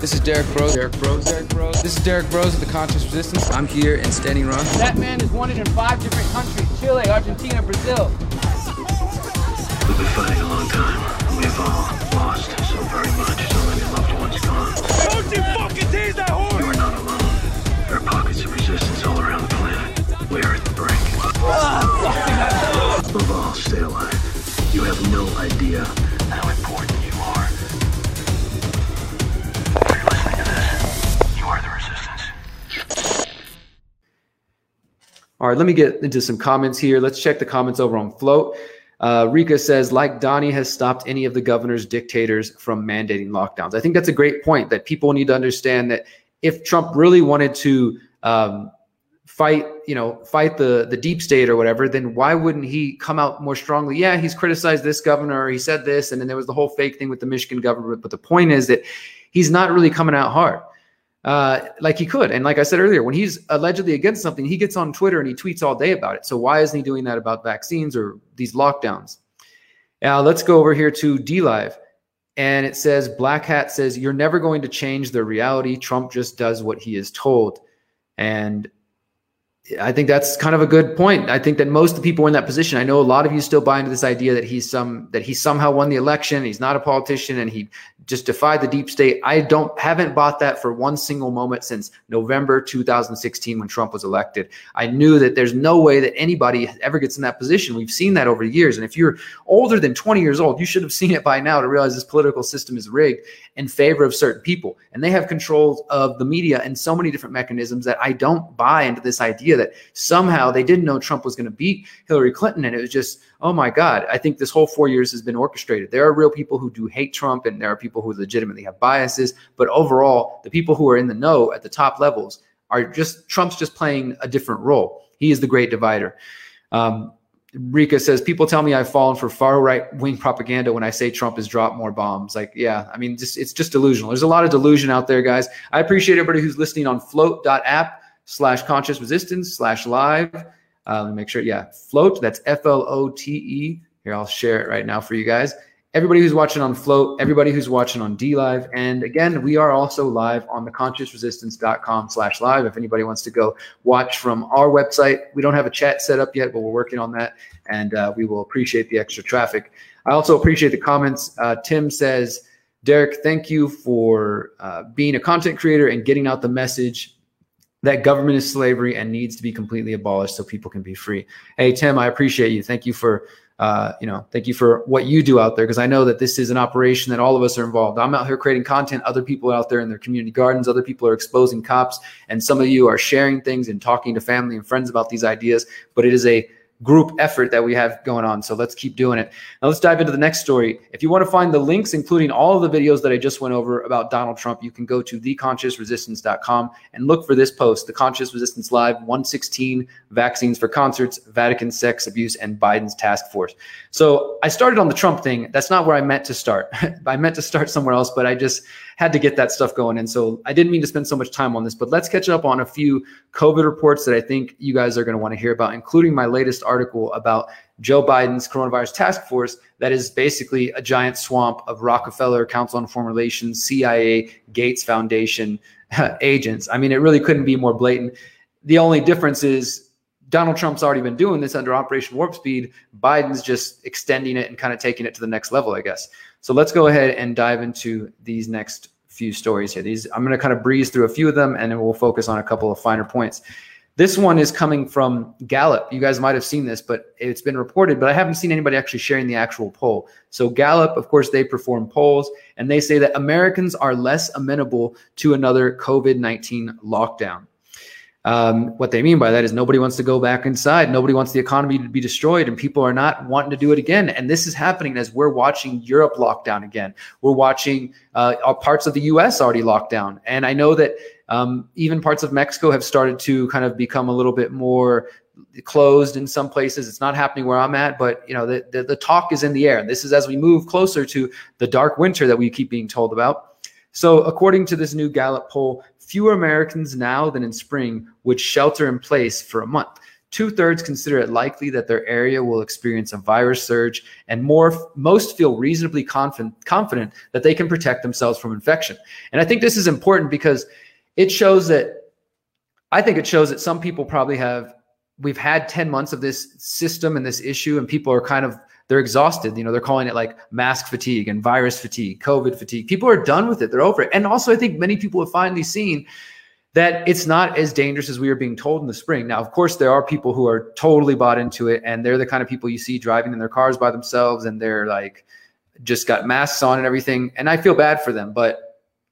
This is Derek Bros. This is Derek Bros of the Conscious Resistance. I'm here in Standing Rock. That man is wanted in 5 different countries: Chile, Argentina, Brazil. We've been fighting a long time. We've all lost so very much. So many loved ones gone. Don't you fucking tease that horse! You are not alone. There are pockets of resistance all around the planet. We are at the brink. Above all, stay alive. You have no idea how important you are. If you're listening to this, you are the resistance. All right, let me get into some comments here. Let's check the comments over on Float. Rika says, like Donnie has stopped any of the governor's dictators from mandating lockdowns. I think that's a great point, that people need to understand that if Trump really wanted to fight the deep state or whatever, then why wouldn't he come out more strongly? Yeah, he's criticized this governor, or he said this, and then there was the whole fake thing with the Michigan government. But the point is that he's not really coming out hard like he could. And like I said earlier, when he's allegedly against something, he gets on Twitter and he tweets all day about it. So why isn't he doing that about vaccines or these lockdowns? Now let's go over here to DLive. And it says, Black Hat says, you're never going to change the reality. Trump just does what he is told. And I think that's kind of a good point. I think that most of the people in that position, I know a lot of you still buy into this idea that he somehow won the election. He's not a politician and he just defied the deep state. I haven't bought that for one single moment since November 2016 when Trump was elected. I knew that there's no way that anybody ever gets in that position. We've seen that over the years. And if you're older than 20 years old, you should have seen it by now to realize this political system is rigged in favor of certain people. And they have control of the media and so many different mechanisms that I don't buy into this idea that somehow they didn't know Trump was going to beat Hillary Clinton. And it was just, oh my God, I think this whole 4 years has been orchestrated. There are real people who do hate Trump and there are people who legitimately have biases. But overall, the people who are in the know at the top levels are just, Trump's just playing a different role. He is the great divider. Rika says, people tell me I've fallen for far right wing propaganda when I say Trump has dropped more bombs. Like, yeah, I mean, it's just delusional. There's a lot of delusion out there, guys. I appreciate everybody who's listening on float.app/consciousresistance/live. Let me make sure. Yeah, Float. That's FLOTE. Here, I'll share it right now for you guys. Everybody who's watching on Float, everybody who's watching on DLive. And again, we are also live on the consciousresistance.com/live. If anybody wants to go watch from our website, we don't have a chat set up yet, but we're working on that. And we will appreciate the extra traffic. I also appreciate the comments. Tim says, Derek, thank you for being a content creator and getting out the message that government is slavery and needs to be completely abolished so people can be free. Hey, Tim, I appreciate you. Thank you for thank you for what you do out there, because I know that this is an operation that all of us are involved. I'm out here creating content. Other people are out there in their community gardens. Other people are exposing cops. And some of you are sharing things and talking to family and friends about these ideas. But it is a group effort that we have going on. So let's keep doing it. Now let's dive into the next story. If you want to find the links, including all of the videos that I just went over about Donald Trump, you can go to theconsciousresistance.com and look for this post, The Conscious Resistance Live 116 Vaccines for Concerts, Vatican Sex Abuse, and Biden's Task Force. So I started on the Trump thing. That's not where I meant to start. I meant to start somewhere else, but I just had to get that stuff going. And so I didn't mean to spend so much time on this, but let's catch up on a few COVID reports that I think you guys are going to want to hear about, including my latest article about Joe Biden's coronavirus task force that is basically a giant swamp of Rockefeller, Council on Foreign Relations, CIA, Gates Foundation agents. I mean, it really couldn't be more blatant. The only difference is Donald Trump's already been doing this under Operation Warp Speed. Biden's just extending it and kind of taking it to the next level, I guess. So let's go ahead and dive into these next few stories here. I'm going to kind of breeze through a few of them, and then we'll focus on a couple of finer points. This one is coming from Gallup. You guys might have seen this, but it's been reported, but I haven't seen anybody actually sharing the actual poll. So Gallup, of course, they perform polls, and they say that Americans are less amenable to another COVID-19 lockdown. What they mean by that is nobody wants to go back inside. Nobody wants the economy to be destroyed, and people are not wanting to do it again. And this is happening as we're watching Europe lock down again. We're watching parts of the U.S. already locked down. And I know that even parts of Mexico have started to kind of become a little bit more closed in some places. It's not happening where I'm at, but you know, the talk is in the air. This is as we move closer to the dark winter that we keep being told about. So according to this new Gallup poll, fewer Americans now than in spring would shelter in place for a month. 2/3 consider it likely that their area will experience a virus surge, and most feel reasonably confident that they can protect themselves from infection. And I think this is important because I think it shows that some people probably we've had 10 months of this system and this issue, and people are they're exhausted. They're calling it like mask fatigue and virus fatigue, COVID fatigue. People are done with it. They're over it. And also I think many people have finally seen that it's not as dangerous as we were being told in the spring. Now, of course, there are people who are totally bought into it, and they're the kind of people you see driving in their cars by themselves, and they're like just got masks on and everything. And I feel bad for them, but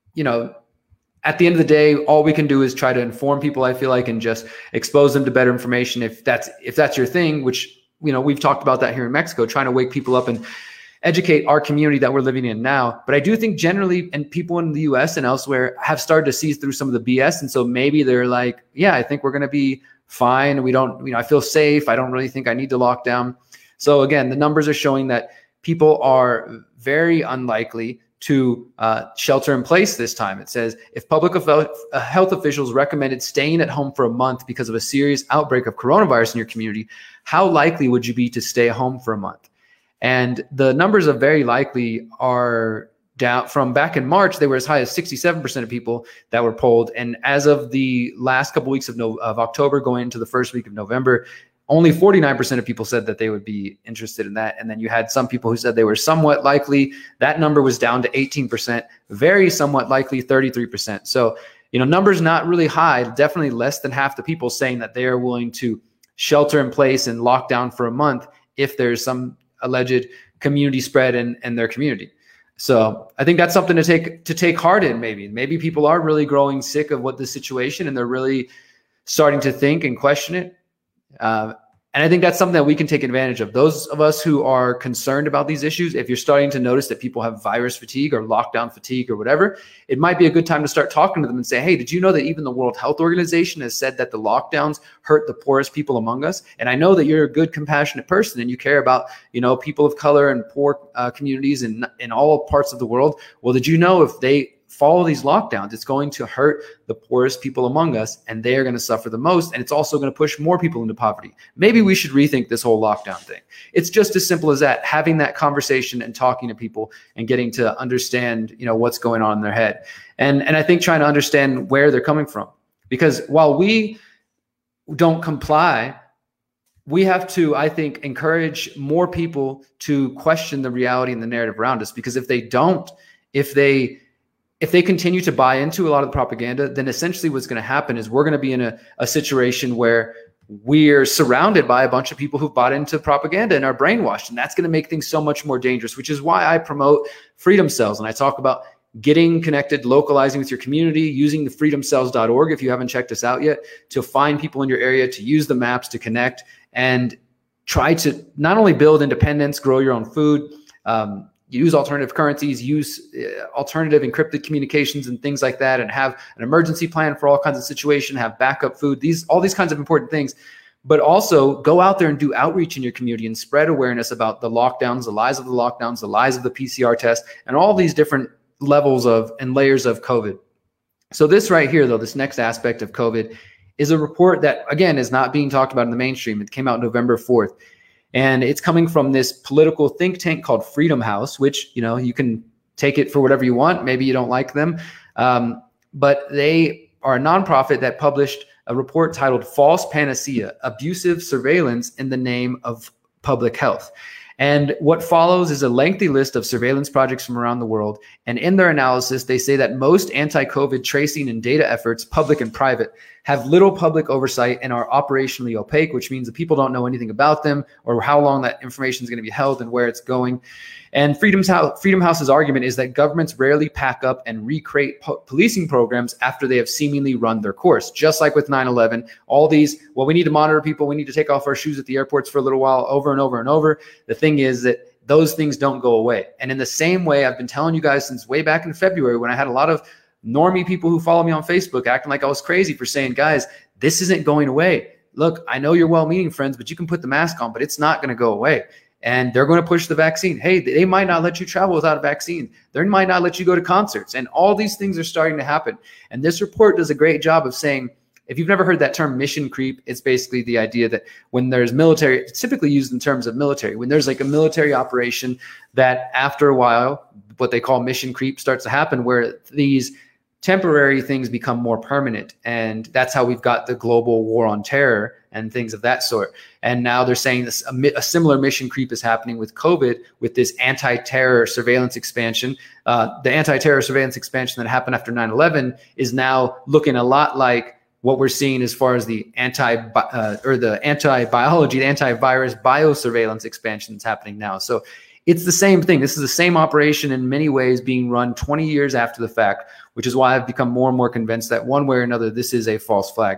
at the end of the day, all we can do is try to inform people, I feel like, and just expose them to better information if that's your thing, which, we've talked about that here in Mexico, trying to wake people up and educate our community that we're living in now. But I do think generally, and people in the US and elsewhere have started to see through some of the BS. And so maybe they're like, yeah, I think we're going to be fine. We don't, I feel safe. I don't really think I need to lock down. So again, the numbers are showing that people are very unlikely to shelter in place this time. It says, if public health officials recommended staying at home for a month because of a serious outbreak of coronavirus in your community, how likely would you be to stay home for a month? And the numbers of very likely are down from back in March. They were as high as 67% of people that were polled. And as of the last couple weeks of October, going into the first week of November, only 49% of people said that they would be interested in that. And then you had some people who said they were somewhat likely. That number was down to 18%, very somewhat likely 33%. So, numbers not really high, definitely less than half the people saying that they are willing to shelter in place and lock down for a month if there's some alleged community spread in their community. So I think that's something to take heart in. Maybe people are really growing sick of what the situation, and they're really starting to think and question it. And I think that's something that we can take advantage of. Those of us who are concerned about these issues, if you're starting to notice that people have virus fatigue or lockdown fatigue or whatever, it might be a good time to start talking to them and say, hey, did you know that even the World Health Organization has said that the lockdowns hurt the poorest people among us? And I know that you're a good, compassionate person and you care about, people of color and poor communities in all parts of the world. Well, did you know if they follow these lockdowns, it's going to hurt the poorest people among us, and they are going to suffer the most. And it's also going to push more people into poverty. Maybe we should rethink this whole lockdown thing. It's just as simple as that, having that conversation and talking to people and getting to understand, what's going on in their head. And I think trying to understand where they're coming from, because while we don't comply, we have to, I think, encourage more people to question the reality and the narrative around us, because if they don't, if they continue to buy into a lot of the propaganda, then essentially what's going to happen is we're going to be in a situation where we're surrounded by a bunch of people who've bought into propaganda and are brainwashed. And that's going to make things so much more dangerous, which is why I promote Freedom Cells. And I talk about getting connected, localizing with your community, using the freedomcells.org if you haven't checked us out yet, to find people in your area, to use the maps to connect and try to not only build independence, grow your own food, use alternative currencies, use alternative encrypted communications and things like that, and have an emergency plan for all kinds of situations, have backup food, all these kinds of important things. But also go out there and do outreach in your community and spread awareness about the lockdowns, the lies of the lockdowns, the lies of the PCR test, and all these different levels of and layers of COVID. So this right here, though, this next aspect of COVID is a report that, again, is not being talked about in the mainstream. It came out November 4th. And it's coming from this political think tank called Freedom House, which, you can take it for whatever you want. Maybe you don't like them. But they are a nonprofit that published a report titled False Panacea, Abusive Surveillance in the Name of Public Health. And what follows is a lengthy list of surveillance projects from around the world. And in their analysis, they say that most anti-COVID tracing and data efforts, public and private, have little public oversight and are operationally opaque, which means that people don't know anything about them or how long that information is going to be held and where it's going. And Freedom House's argument is that governments rarely pack up and recreate policing programs after they have seemingly run their course. Just like with 9/11, all these, well, we need to monitor people, we need to take off our shoes at the airports for a little while, over and over and over. The thing is that those things don't go away. And in the same way, I've been telling you guys since way back in February, when I had a lot of normie people who follow me on Facebook acting like I was crazy for saying, guys, this isn't going away. Look, I know you're well-meaning friends, but you can put the mask on, but it's not going to go away. And they're going to push the vaccine. Hey, they might not let you travel without a vaccine. They might not let you go to concerts. And all these things are starting to happen. And this report does a great job of saying, if you've never heard that term mission creep, it's basically the idea that when there's military, it's typically used in terms of military, when there's like a military operation that after a while, what they call mission creep starts to happen, where these temporary things become more permanent. And that's how we've got the global war on terror and things of that sort. And now they're saying this, a similar mission creep is happening with COVID, with this anti-terror surveillance expansion. The anti-terror surveillance expansion that happened after 9/11 is now looking a lot like what we're seeing as far as the anti-biology, the antivirus biosurveillance expansion that's happening now. So it's the same thing. This is the same operation in many ways being run 20 years after the fact, which is why I've become more and more convinced that one way or another, this is a false flag.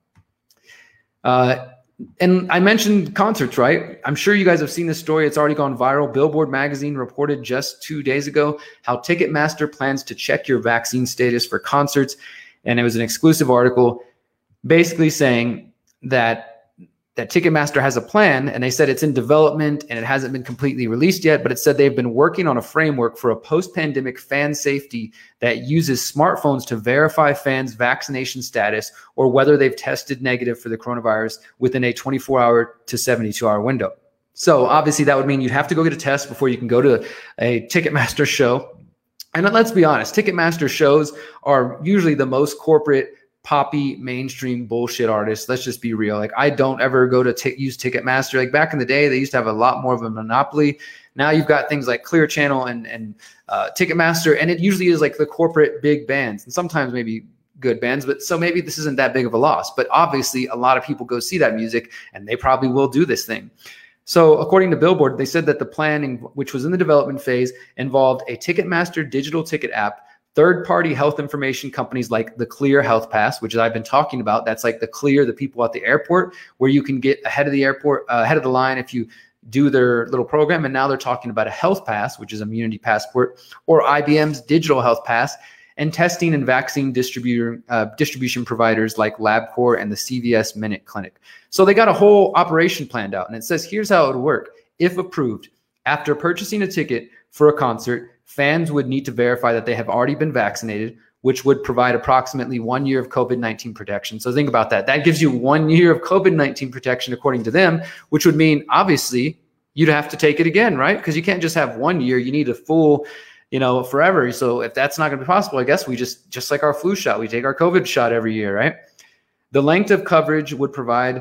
And I mentioned concerts, right? I'm sure you guys have seen this story. It's already gone viral. Billboard magazine reported just 2 days ago how Ticketmaster plans to check your vaccine status for concerts. And it was an exclusive article basically saying that Ticketmaster has a plan, and they said it's in development and it hasn't been completely released yet, but it said they've been working on a framework for a post-pandemic fan safety that uses smartphones to verify fans' vaccination status or whether they've tested negative for the coronavirus within a 24-hour to 72-hour window. So obviously that would mean you'd have to go get a test before you can go to a Ticketmaster show. And let's be honest, Ticketmaster shows are usually the most corporate, poppy, mainstream bullshit artists. Let's just be real. Like, I don't ever go to use Ticketmaster. Like back in the day, they used to have a lot more of a monopoly. Now you've got things like Clear Channel and Ticketmaster, and it usually is like the corporate big bands, and sometimes maybe good bands, but so maybe this isn't that big of a loss. But obviously, a lot of people go see that music, and they probably will do this thing. So according to Billboard, they said that the plan, which was in the development phase, involved a Ticketmaster digital ticket app, third-party health information companies like the Clear Health Pass, which I've been talking about. That's like the Clear, the people at the airport, where you can get ahead of the airport, ahead of the line if you do their little program. And now they're talking about a health pass, which is a immunity passport, or IBM's digital health pass, and testing and vaccine distribution providers like LabCorp and the CVS Minute Clinic. So they got a whole operation planned out. And it says, here's how it would work. If approved, after purchasing a ticket for a concert, fans would need to verify that they have already been vaccinated, which would provide approximately 1 year of COVID-19 protection. So think about that. That gives you 1 year of COVID-19 protection, according to them, which would mean, obviously, you'd have to take it again, right? Because you can't just have 1 year. You need a full, forever. So if that's not going to be possible, I guess we just like our flu shot, we take our COVID shot every year, right? The length of coverage would be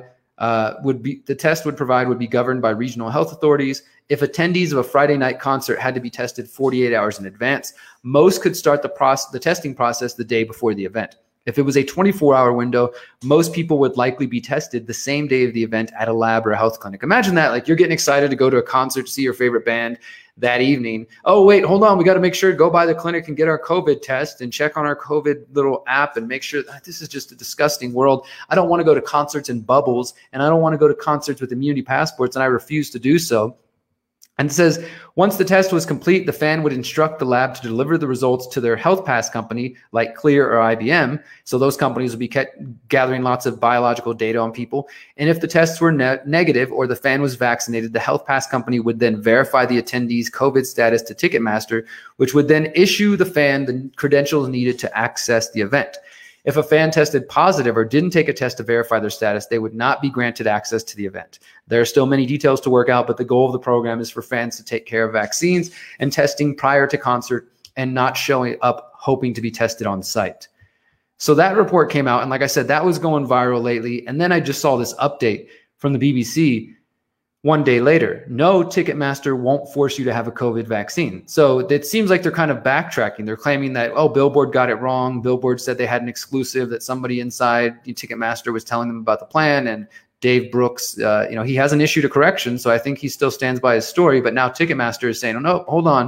governed by regional health authorities. If attendees of a Friday night concert had to be tested 48 hours in advance, most could start the testing process the day before the event. If it was a 24-hour window, most people would likely be tested the same day of the event at a lab or a health clinic. Imagine that, like you're getting excited to go to a concert to see your favorite band that evening. Oh, wait, hold on. We got to make sure to go by the clinic and get our COVID test and check on our COVID little app and make sure this is just a disgusting world. I don't want to go to concerts in bubbles, and I don't want to go to concerts with immunity passports, and I refuse to do so. And it says, once the test was complete, the fan would instruct the lab to deliver the results to their health pass company like Clear or IBM. So those companies would be gathering lots of biological data on people. And if the tests were negative or the fan was vaccinated, the health pass company would then verify the attendee's COVID status to Ticketmaster, which would then issue the fan the credentials needed to access the event. If a fan tested positive or didn't take a test to verify their status, they would not be granted access to the event. There are still many details to work out, but the goal of the program is for fans to take care of vaccines and testing prior to concert and not showing up hoping to be tested on site. So that report came out, and like I said, that was going viral lately. And then I just saw this update from the BBC 1 day later. No, Ticketmaster won't force you to have a COVID vaccine. So it seems like they're kind of backtracking. They're claiming that, oh, Billboard got it wrong. Billboard said they had an exclusive that somebody inside Ticketmaster was telling them about the plan. And Dave Brooks, he hasn't issued a correction. So I think he still stands by his story. But now Ticketmaster is saying, oh, no, hold on.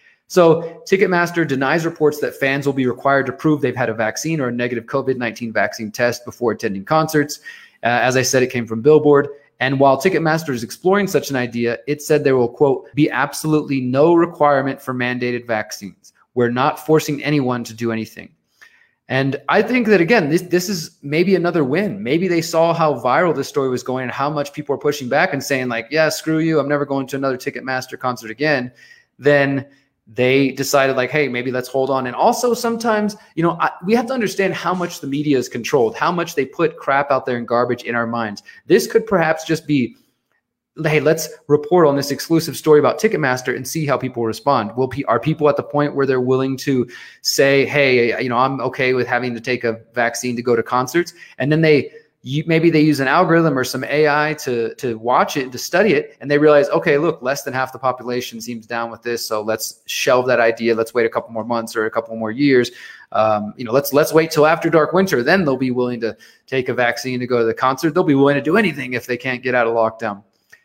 So Ticketmaster denies reports that fans will be required to prove they've had a vaccine or a negative COVID-19 vaccine test before attending concerts. As I said, it came from Billboard. And while Ticketmaster is exploring such an idea, it said there will, quote, be absolutely no requirement for mandated vaccines. We're not forcing anyone to do anything. And I think that, again, this is maybe another win. Maybe they saw how viral this story was going and how much people are pushing back and saying like, yeah, screw you, I'm never going to another Ticketmaster concert again. Then they decided like, hey, maybe let's hold on. And also sometimes, we have to understand how much the media is controlled, how much they put crap out there and garbage in our minds. This could perhaps just be, hey, let's report on this exclusive story about Ticketmaster and see how people respond. Are people at the point where they're willing to say, hey, I'm okay with having to take a vaccine to go to concerts? And then maybe they use an algorithm or some AI to watch it, to study it, and they realize, okay, look, less than half the population seems down with this, so let's shelve that idea. Let's wait a couple more months or a couple more years. Let's wait till after Dark Winter. Then they'll be willing to take a vaccine to go to the concert. They'll be willing to do anything if they can't get out of lockdown.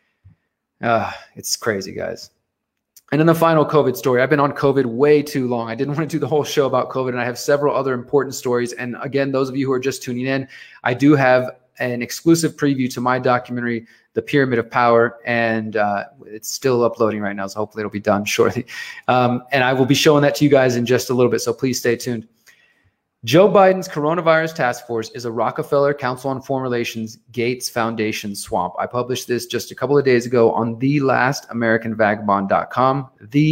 It's crazy, guys. And then the final COVID story. I've been on COVID way too long. I didn't want to do the whole show about COVID, and I have several other important stories. And again, those of you who are just tuning in, I do have an exclusive preview to my documentary, The Pyramid of Power, and it's still uploading right now, so hopefully it'll be done shortly. And I will be showing that to you guys in just a little bit, so please stay tuned. Joe Biden's coronavirus task force is a Rockefeller Council on Foreign Relations Gates Foundation swamp. I published this just a couple of days ago on thelastamericanvagabond.com,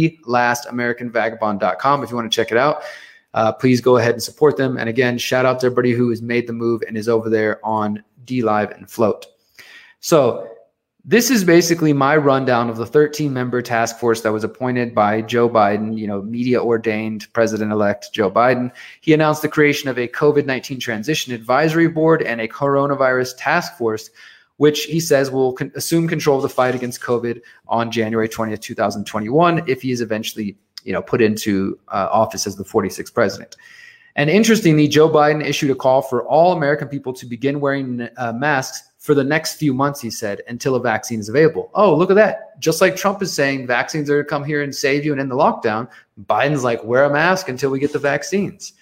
thelastamericanvagabond.com. If you want to check it out, please go ahead and support them. And again, shout out to everybody who has made the move and is over there on DLive and Float. So this is basically my rundown of the 13-member task force that was appointed by Joe Biden, media-ordained President-elect Joe Biden. He announced the creation of a COVID-19 Transition Advisory Board and a coronavirus task force, which he says will assume control of the fight against COVID on January 20th, 2021, if he is eventually put into office as the 46th president. And interestingly, Joe Biden issued a call for all American people to begin wearing masks for the next few months, he said, until a vaccine is available. Oh, look at that. Just like Trump is saying vaccines are going to come here and save you and end the lockdown, Biden's like, wear a mask until we get the vaccines.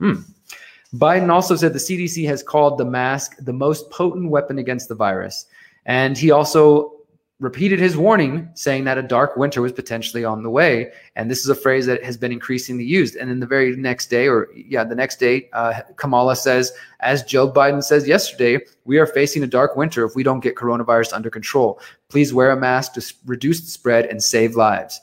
Biden also said the CDC has called the mask the most potent weapon against the virus. And he also repeated his warning, saying that a dark winter was potentially on the way. And this is a phrase that has been increasingly used. And then the very next day, the next day, Kamala says, as Joe Biden says yesterday, we are facing a dark winter if we don't get coronavirus under control. Please wear a mask to reduce the spread and save lives.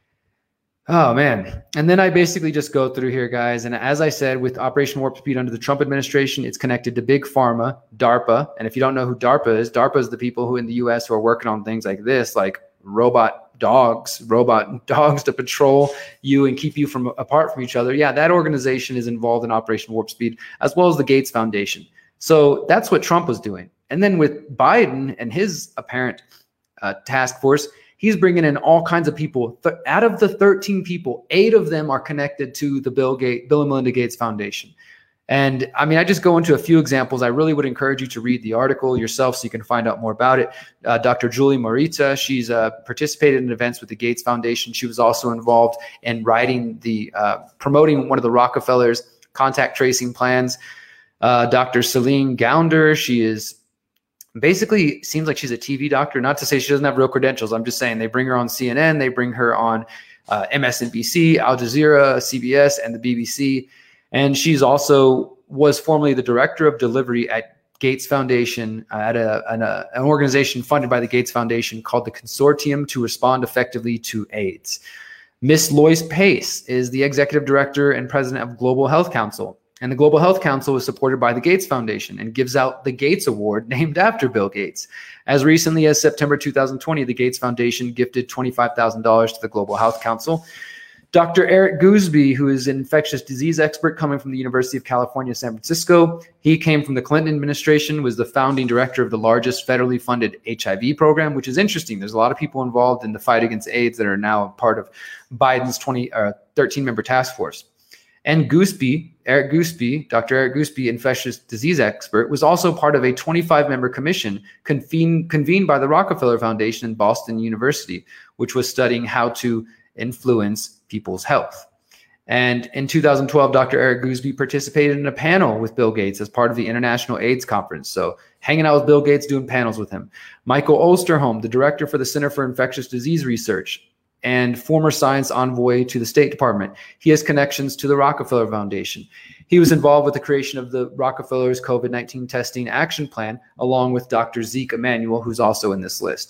Oh, man. And then I basically just go through here, guys. And as I said, with Operation Warp Speed under the Trump administration, it's connected to Big Pharma, DARPA. And if you don't know who DARPA is the people who in the U.S. who are working on things like this, like robot dogs to patrol you and keep you apart from each other. Yeah, that organization is involved in Operation Warp Speed, as well as the Gates Foundation. So that's what Trump was doing. And then with Biden and his apparent task force, he's bringing in all kinds of people. Out of the 13 people, 8 of them are connected to the Bill and Melinda Gates Foundation. And I mean, I just go into a few examples. I really would encourage you to read the article yourself so you can find out more about it. Dr. Julie Morita, she's participated in events with the Gates Foundation. She was also involved in writing promoting one of the Rockefellers' contact tracing plans. Dr. Celine Gounder, she is basically seems like she's a TV doctor. Not to say she doesn't have real credentials. I'm just saying they bring her on CNN, they bring her on MSNBC, Al Jazeera, CBS, and the BBC. And she's also was formerly the director of delivery at Gates Foundation, at an organization funded by the Gates Foundation called the Consortium to Respond Effectively to AIDS. Miss Lois Pace is the executive director and president of Global Health Council. And the Global Health Council is supported by the Gates Foundation and gives out the Gates Award named after Bill Gates. As recently as September 2020, the Gates Foundation gifted $25,000 to the Global Health Council. Dr. Eric Goosby, who is an infectious disease expert coming from the University of California, San Francisco. He came from the Clinton administration, was the founding director of the largest federally funded HIV program, which is interesting. There's a lot of people involved in the fight against AIDS that are now part of Biden's 13-member task force. And Goosby, Dr. Eric Goosby, infectious disease expert, was also part of a 25-member commission convened by the Rockefeller Foundation and Boston University, which was studying how to influence people's health. And in 2012, Dr. Eric Goosby participated in a panel with Bill Gates as part of the International AIDS Conference. So hanging out with Bill Gates, doing panels with him. Michael Osterholm, the director for the Center for Infectious Disease Research and former science envoy to the State Department. He has connections to the Rockefeller Foundation. He was involved with the creation of the Rockefeller's COVID-19 testing action plan, along with Dr. Zeke Emanuel, who's also in this list.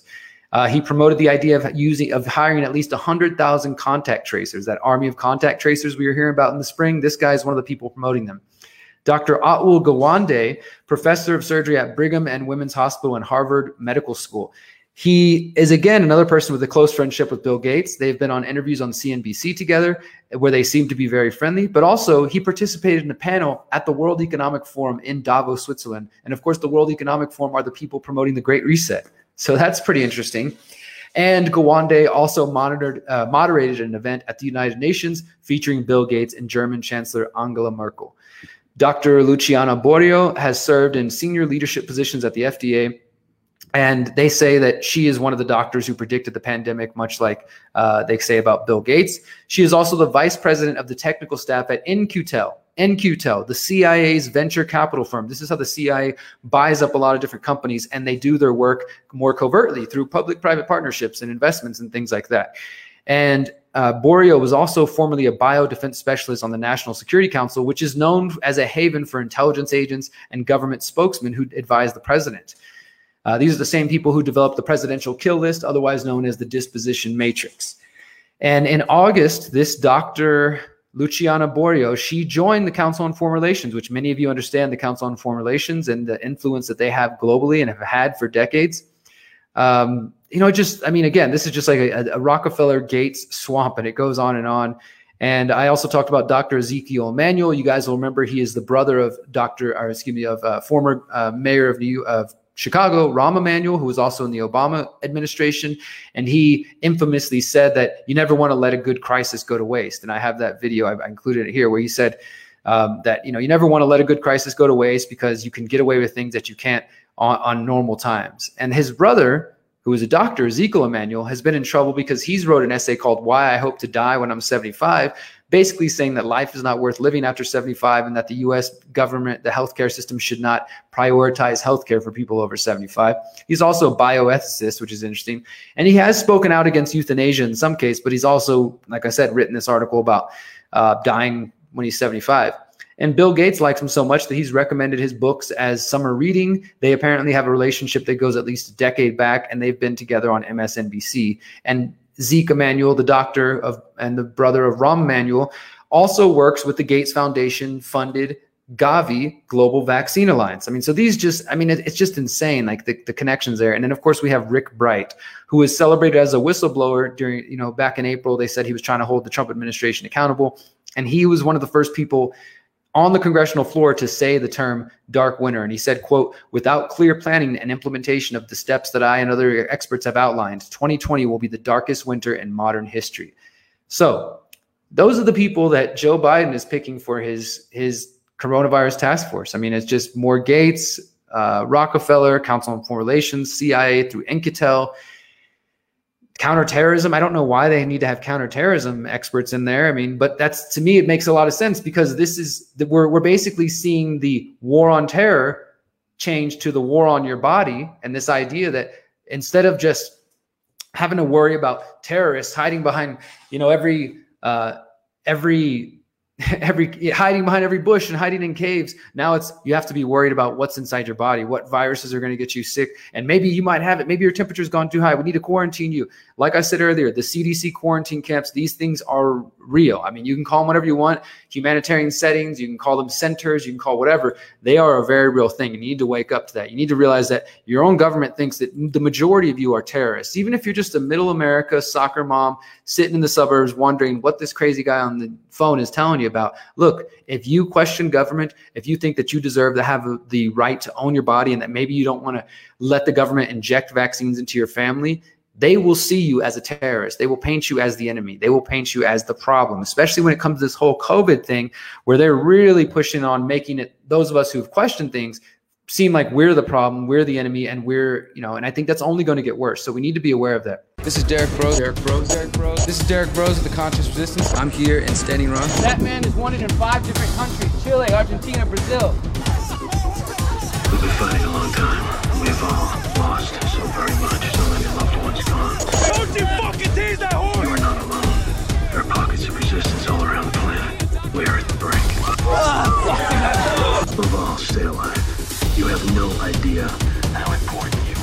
He promoted the idea of hiring at least 100,000 contact tracers, that army of contact tracers we were hearing about in the spring. This guy is one of the people promoting them. Dr. Atul Gawande, professor of surgery at Brigham and Women's Hospital and Harvard Medical School. He is, again, another person with a close friendship with Bill Gates. They've been on interviews on CNBC together where they seem to be very friendly, but also he participated in a panel at the World Economic Forum in Davos, Switzerland. And of course, the World Economic Forum are the people promoting the Great Reset. So that's pretty interesting. And Gawande also moderated an event at the United Nations featuring Bill Gates and German Chancellor Angela Merkel. Dr. Luciana Borio has served in senior leadership positions at the FDA, and they say that she is one of the doctors who predicted the pandemic, much like they say about Bill Gates. She is also the vice president of the technical staff at NQTEL, the CIA's venture capital firm. This is how the CIA buys up a lot of different companies, and they do their work more covertly through public-private partnerships and investments and things like that. And Borio was also formerly a biodefense specialist on the National Security Council, which is known as a haven for intelligence agents and government spokesmen who advise the president. These are the same people who developed the presidential kill list, otherwise known as the disposition matrix. And in August, this Dr. Luciana Borio, she joined the Council on Foreign Relations, which many of you understand the Council on Foreign Relations and the influence that they have globally and have had for decades. Again, this is just like a Rockefeller Gates swamp, and it goes on and on. And I also talked about Dr. Ezekiel Emanuel. You guys will remember he is the brother of former mayor of Chicago, Rahm Emanuel, who was also in the Obama administration. And he infamously said that you never want to let a good crisis go to waste. And I have that video, I included it here, where he said that, you never want to let a good crisis go to waste because you can get away with things that you can't on normal times. And his brother, who is a doctor, Ezekiel Emanuel, has been in trouble because he's wrote an essay called Why I Hope to Die When I'm 75, basically saying that life is not worth living after 75 and that the U.S. government, the healthcare system, should not prioritize healthcare for people over 75. He's also a bioethicist, which is interesting. And he has spoken out against euthanasia in some case, but he's also, like I said, written this article about dying when he's 75. And Bill Gates likes him so much that he's recommended his books as summer reading. They apparently have a relationship that goes at least a decade back, and they've been together on MSNBC. And Zeke Emanuel, the doctor and the brother of Rahm Emanuel, also works with the Gates Foundation funded Gavi, Global Vaccine Alliance. So it's just insane, like the connections there. And then of course we have Rick Bright, who was celebrated as a whistleblower during, back in April. They said he was trying to hold the Trump administration accountable. And he was one of the first people on the congressional floor to say the term dark winter. And he said, quote, without clear planning and implementation of the steps that I and other experts have outlined, 2020 will be the darkest winter in modern history. So those are the people that Joe Biden is picking for his coronavirus task force. It's just more Gates, Rockefeller, Council on Foreign Relations, CIA through NQTEL. Counterterrorism. I don't know why they need to have counterterrorism experts in there. But that's, to me, it makes a lot of sense because we're basically seeing the war on terror change to the war on your body. And this idea that instead of just having to worry about terrorists hiding behind, hiding behind every bush and hiding in caves. Now you have to be worried about what's inside your body, what viruses are going to get you sick. And maybe you might have it. Maybe your temperature's gone too high. We need to quarantine you. Like I said earlier, the CDC quarantine camps, these things are real. You can call them whatever you want, humanitarian settings, you can call them centers, you can call whatever. They are a very real thing. You need to wake up to that. You need to realize that your own government thinks that the majority of you are terrorists. Even if you're just a middle America soccer mom sitting in the suburbs wondering what this crazy guy on the phone is telling you about. Look, if you question government, if you think that you deserve to have the right to own your body and that maybe you don't want to let the government inject vaccines into your family, they will see you as a terrorist. They will paint you as the enemy. They will paint you as the problem, especially when it comes to this whole COVID thing where they're really pushing on making it, those of us who've questioned things, seem like we're the problem, we're the enemy, and and I think that's only going to get worse. So we need to be aware of that. This is Derek Bros. This is Derek Bros of the Conscious Resistance. I'm here in Standing Rock. That man is wanted in 5 different countries: Chile, Argentina, Brazil. We've been fighting a long time. We've all lost so very much. So many loved ones gone. Don't you fucking tease that horse! You are not alone. There are pockets of resistance all around the planet. We are at the brink. Above all, stay alive. You have no idea how important you